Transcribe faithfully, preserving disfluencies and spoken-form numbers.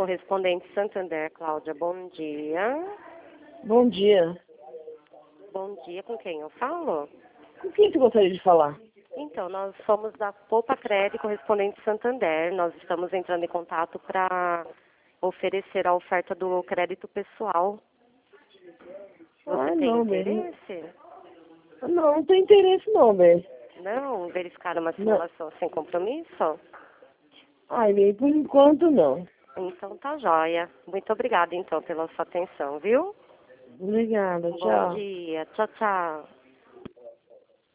correspondente Santander, Cláudia, bom dia. Bom dia. Bom dia, com quem eu falo? Com quem você gostaria de falar? Então, nós somos da Poupa Crédito, correspondente Santander. Nós estamos entrando em contato para oferecer a oferta do crédito pessoal. Você Ah, tem não, interesse? bem. Não, não tem interesse não, bem. Não? Verificar uma simulação sem compromisso? Ai, bem, por enquanto não. Então tá jóia. Muito obrigada, então, pela sua atenção, viu? Obrigada, Bom tchau. dia. Tchau, tchau.